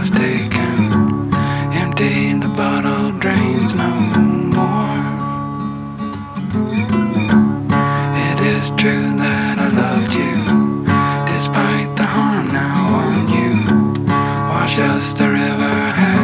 was taken. Empty, the bottle drains no more. It is true that I loved you, despite the harm now on you. Wash us the river.